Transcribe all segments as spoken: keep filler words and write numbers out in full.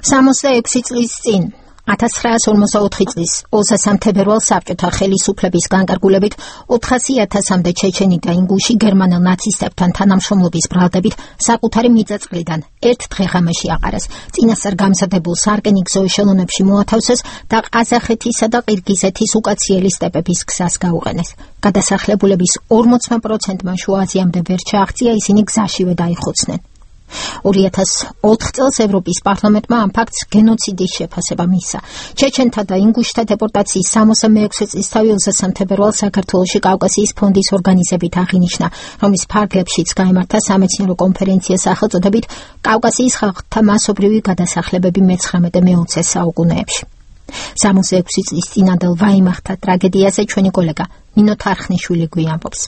სამოცდაექვსი წლის წინ ათას ცხრაასი ორმოცდაოთხი წლის ოცდაათი თებერვალს საბჭოთა ხელისუფლების განკარგულებით ოთხასი ათასამდე ჩეჩენი და ინგუში გერმანელ ნაცისტებთან თანამშრომლობის ბრალდებით საკუთარი მიწა-წყლიდან ერთ დღე-ღამეში აყარეს. წინასწარ გამზადებულ სარკინიგზო ეშელონებში მოათავსეს და ყაზახეთისა და ყირგიზეთის უკაციელი სტეპების გზას გაუყენეს. გადასახლებულების ორმოცი პროცენტმა შუა აზიამდე ვერ ჩააღწია, ისინი გზაშივე დაიხოცნენ. ორი ათას ოთხ წელს ევროპის პარლამენტმა ამ ფაქტს გენოციდის შეფასება მისცა. ჩეჩენთა და ინგუშთა დეპორტაციის სამოცდამეექვსე წლისთავი ოცდაათი თებერვალს საქართველოში კავკასიის ფონდის ორგანიზებით აღინიშნა, რომლის ფარგლებშიც გაიმართა სამეცნიერო კონფერენცია სახელწოდებით კავკასიის ხალხთა მასობრივი გადასახლებები მეცხრამეტე მეოცე საუკუნეებში. სამოცდაექვსი წლის წინანდელ ვაიმართა ტრაგედიაზე ჩვენი კოლეგა ნინო თარხნიშვილი გვიამბობს.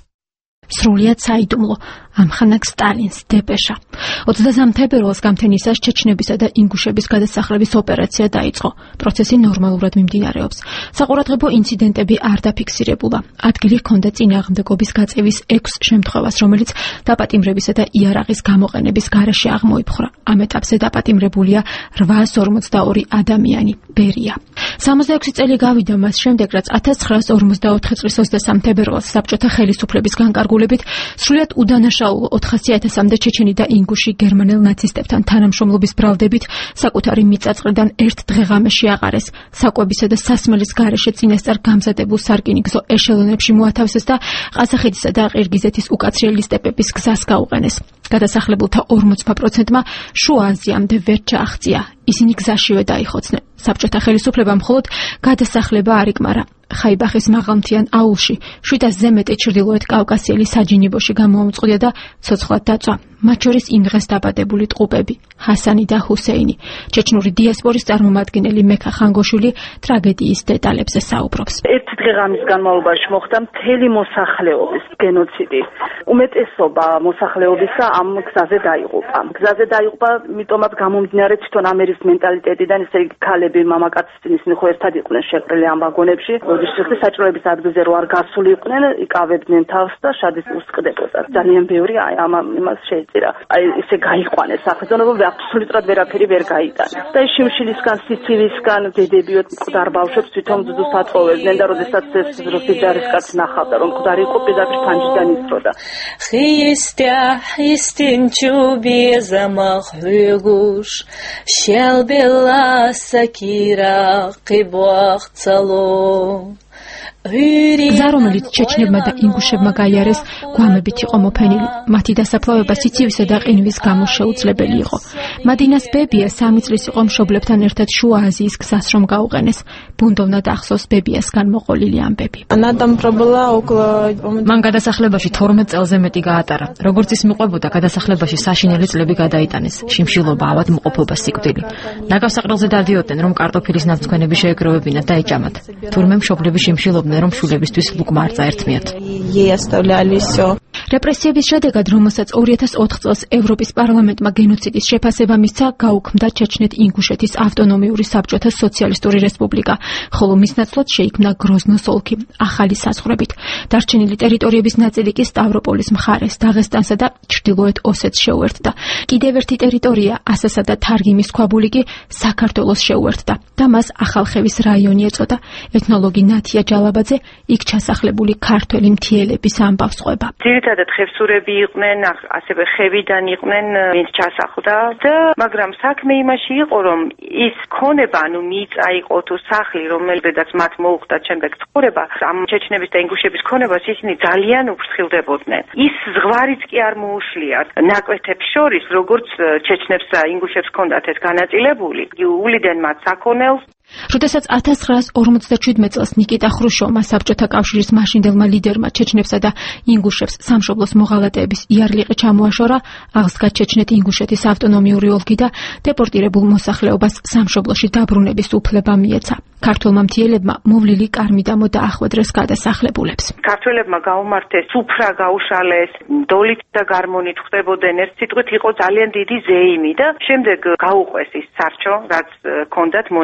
სრულიად საიდუმლო ამხანაგ სტალინს დეპეშა. ოცდაათი თებერვალს გამთენისას ჩეჩნებისა და ინგუშების გადასახლების ოპერაცია დაიწყო. პროცესი ნორმალურად მიმდინარეობს. საყურადღებო ინციდენტები არ დაფიქსირებულა. ადგილი ჰქონდა წინააღმდეგობის გაწევის ექვს შემთხვევას, რომელიც დაპატიმრებისა და იარაღის გამოყენების გარეშე აღმოიფხვრა. ამ ეტაპზე დაპატიმრებულია რვაასი ორმოცდაორი ადამიანი. ბერია. სამოცდაექვსი წელი გავიდა მას შემდეგ, რაც ათას ცხრაასი ორმოცდაოთხი წლის ოცდაათი თებერვალს საბჭოთა ხელისუფლების განკარგულებით სრულიად უდანაშაულო ოთხასი ათასამდე ჩეჩენი და ინგუში გერმანელ ნაცისტებთან თანამშრომლობის ბრალდებით საკუთარი მიწა-წყლიდან ერთ დღე-ღამეში აყარეს. საკვებისა და სასმელის გარეშე წინასწარ გამზადებულ სარკინიგზო ეშელონებში მოათავსეს და ყაზახეთისა და ყირგიზეთის უკაცრიელი სტეპების გზას გაუყენეს. გადასახლებულთა ორმოცი პროცენტმა შუა აზიამდე ვერ ჩააღწია, ისინი გზაშივე დაიხოცნენ. საბჭოთა ხელისუფლებამ მხოლოდ გადასახლება არ იკმარა. ხაიბახის მაღალმთიან აულში შვიდასზე მეტი ჩრდილოეთ კავკასიელი საჯინიბოში გამოამწყვდია და ცოცხლად დაწვა. მათ შორის იმ დღეს დაბადებული ტყუპები ჰასანი და ჰუსეინი. ჩეჩნური დიასპორის წარმომადგენელი მექა ხანგოშვილი ტრაგედიის დეტალებზე საუბრობს. ერთი დღე-ღამის განმავლობაში მოხდა მთელი მოსახლეობის გენოციდი. უმეტესობა მოსახლეობისა ამ გზაზე დაიღუპა. გზაზე დაიღუპა, მიტომაც გამომდინარე თვითონ ამერის მენტალიტეტიდან, ესე იგი ქალები, მამაკაცები ისინი ხო ერთად იყვნენ შეყრილი ამ ვაგონებში. როდესაც საჭიროების ადგილზე რო არ გასული იყვნენ, იკავებდნენ თავს და შადის უსყდებოდა. ძალიან ბევრი აი ამ იმას შეეწირა. აი ესე გაიყვანეს სახელმწიფო აბსოლუტურად ვერაფერი ვერ გაიტანეს. და შიმშილისგან, სიცივილისგან დედებიოთ მკვდარ ბავშვებს თვითონ ძუძუს ატყოვებდნენ და როდესაც ეს რუსი ჯარისკაცი ნახავდა რომ მკვდარი იყო, პირდაპირ ფანჯრიდან ისროდა. Христя истинчуби замахугуш шелбела сакира qibwaqtsalo გზა, რომელიც ჩეჩნებმა და ინგუშებმა გაიარეს, გვამებით იყო მოფენილი. მათი დასაფლავება სიცივისა და ყინვის გამო შეუძლებელი იყო. მადინას ბებია სამი წლის იყო მშობლებთან ერთად შუა აზიის გზას რომ გაუყენეს. ბუნდოვნად ახსოვს ბებიასგან მოყოლილი ამბები. მან გადასახლებაში თორმეტ წელზე მეტი გაატარა. როგორც ის მიყვებოდა, გადასახლებაში საშინელი წლები გადაიტანეს. შიმშილობა, ავადმყოფობა, სიკვდილი. ნაგავსაყრელზე დადიოდნენ, რომ კარტოფილის ნავთქვენები შეეგროვებინათ და ეჭამათ. თურმე მშობლები შიმშილობდნენ, რომ შულებისთვის ლუკმა არ წაერთმიათ. რეპრესიების შედეგად, რომელსაც ორი ათას ოთხ წელს ევროპის პარლამენტმა გენოციდის შეფასება მისცა, გაუქმდა ჩეჩნეთ-ინგუშეთის ავტონომიური საბჭოთა სოციალისტური რესპუბლიკა, ხოლო მის ნაცვლად შეიქმნა გროზნოს ოლქი ახალი საზღვრებით. დარჩენილი ტერიტორიების ნაწილი კი სტავროპოლის მხარეს, დაღესტანსა და ჩრდილოეთ ოსეთს შეუერთდა. კიდევ ერთი ტერიტორია, ასასა და თარგიმის ქვაბული კი საქართველოს შეუერთდა და მას ახალხევის რაიონი ეწოდა. ეთნოლოგი ნათია ჯალაბაძე იქ ჩასახლებული ქართველი მთიელების ამბავს ყვება. ძირითადად ხევსურები იყვნენ, ასევე ხევიდან იყვნენ, ვინც ჩასახლდა და მაგრამ საქმე იმაში იყო, რომ ის ქონება, ანუ მიწა იყო თუ სახლი, რომელზედაც მათ მოუხდათ შემდეგ ცხოვრება, ამ ჩეჩნების და ინგუშების ქონებას ისინი ძალიან უფრთხილდებოდნენ. ის ზღვარიც კი არ მოუშლიათ ნაკვეთებს შორის, როგორც ჩეჩნებს და ინგუშებს ჰქონდათ ეს განაწილებული, უვლიდან მათ საქონელს. როდესაც ათას ცხრაასი ორმოცდაშვიდმეტ წელს ნიკიტა ხრუშოვმა საბჭოთა კავშირის მაშინდელმა ლიდერმა ჩეჩნებსა და ინგუშებს სამშობლოს მოღალატეების იარლიყი ჩამოაშორა, აღსდგა ჩეჩნეთ-ინგუშეთის ავტონომიური ოლქი და დეპორტირებულ მოსახლეობას სამშობლოში დაბრუნების უფლება მიეცა. ქართველმა მთიელებმა მოვლილი კარ-მიდამო დაახვედრეს გადასახლებულებს. ქართველებმა გაუმართეს, სუფრა გაუშალეს, დოლით და გარმონით ხდებოდნენ, ერთ სიტყვით იყო ძალიან დიდი ზეიმი და შემდეგ გაუყვეს ის სარჩო, რაც ჰქონდათ მონაგარი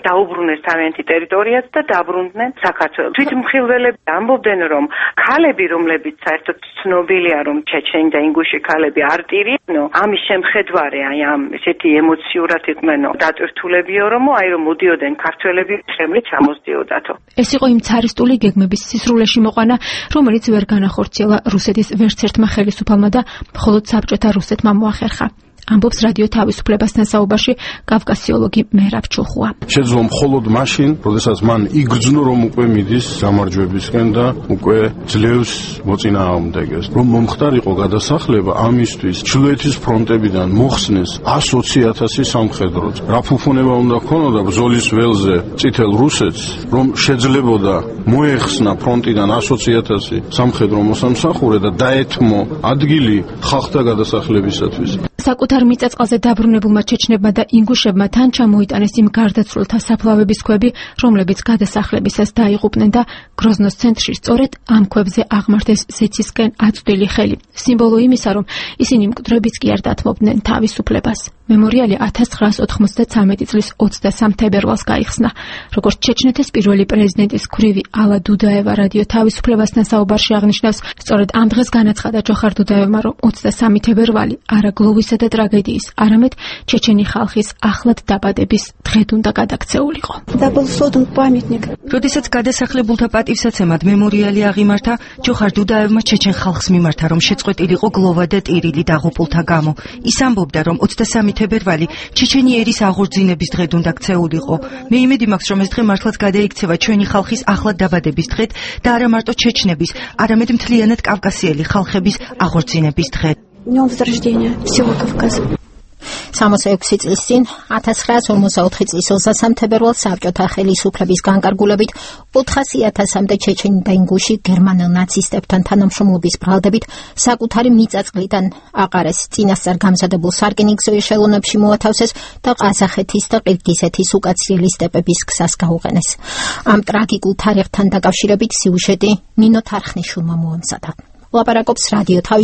დაუბრუნეს თავიანთი ტერიტორიაც და დაბრუნდნენ საქართველოს. თვითმხილველები ამბობდნენ, რომ ქალები, რომლებიც საერთოდ ცნობილია, რომ ჩეჩენი და ინგუში ქალები არტირიანო, ამის შემხედვარე, აი ამ ესეთი ემოციურად იყვნენ დატვირთულებიო, რომ აი რომ მოდიოდნენ ქართველები შემრი ჩამოსდიოდათო. ეს იყო იმ ცარისტული გეგმების სისრულეში მოყვანა, რომელიც ვერ განახორციელა რუსეთის ვერცერთმა ხელისუფალმა და მხოლოდ საბჭოთა რუსეთმა მოახერხა. ამბობს რადიო თავისუფლებასთან საუბარში კავკასიოლოგი მერაბ ჩუხუა. შეძლო მხოლოდ მაშინ, როდესაც მან იგრძნო, რომ უკვე მიდის გამარჯვებისკენ და უკვე ძლევს მოწინააღმდეგეს. რომ მომხდარიყო გადასახლება, ამისთვის ჩრდილოეთის ფრონტებიდან მოხსნეს ათი ათასი სამხედროც. რა ფუფუნება უნდა ქონოდა ბრძოლის ველზე წითელ რუსეთს, რომ შეძლებოდა მოეხსნა ფრონტიდან ათი ათასი სამხედრო მოსამსახურე და დაეთმო ადგილი ხალხთა გადასახლებისათვის. საკუთარ მიწა-წყალზე დაბრუნებულმა ჩეჩნებმა და ინგუშებმა თან ჩამოიტანეს იმ გარდაცვლილთა საფლავების ქვები, რომლებიც გადასახლებისას დაიღუპნენ და გროზნოს ცენტრში სწორედ ამ ქვებზე აღმართეს ზეცისკენ აწვდილი ხელი. სიმბოლო იმისა, რომ ისინი მკვდრებიც კი არ დათმობდნენ თავისუფლებას. მემორიალი ათას ცხრაას ოთხმოცდათვრამეტი წლის ოცდასამ თებერვალს გაიხსნა. როგორც ჩეჩნეთის პირველი პრეზიდენტის ქვრივი ალა დუდაევა რადიო თავისუფლებასთან საუბარში აღნიშნავს, სწორედ ამ დღეს განაცხადა ჯოხარ დუდაევმა, რომ ოცდასამი თებერვალი არა გლოვისა და ტრაგედიის, არამედ ჩეჩენი ხალხის ახლად დაბადების დღედ უნდა გადაქცეულიყო. როდესაც გადასახლებულთა პატივსაცემად მემორიალი აღიმართა, ჯოხარ დუდაევმა ჩეჩენ ხალხს მიმართა, რომ შეწყვეტილიყო გლოვა და ტირილი დაღუპულთა გამო. ის ამბობდა, რომ ოცდასამი თებერვალი ჩეჩენი ერის აღორძინების დღედ უნდა ქცეულიყო. მე იმედი მაქვს, რომ ეს დღე მართლაც გადაიქცევა ჩვენი ხალხის ახლად დაბადების დღედ და არა მარტო ჩეჩნების, არამედ მთლიანად კავკასიელი ხალხების აღორძინების დღედ. Днём возрождения всего Кавказа. სამოცდაექვსი წლის წინ ათას ცხრაას ორმოცდაოთხი წლის ოცდასამ თებერვალს საბჭოთა ხელისუფლების განკარგულებით ოთხასი ათასამდე ჩეჩენი და ინგუში გერმანელ ნაცისტებთან თანამშრომლობის ბრალდებით საკუთარი მიწა-წყლიდან აყარეს. წინასწარ გამზადებულ სარკინიგზო ეშელონებში მოათავსეს და ყაზახეთის და ყირგიზეთის უკაცრიელი სტეპების გზას გაუყენეს. ამ ტრაგიკულ თარიღთან დაკავშირებით სიუჟეტი ნინო თარხნიშვილმა მოამზადა. ლაპარაკობს რადიო თავისუფლების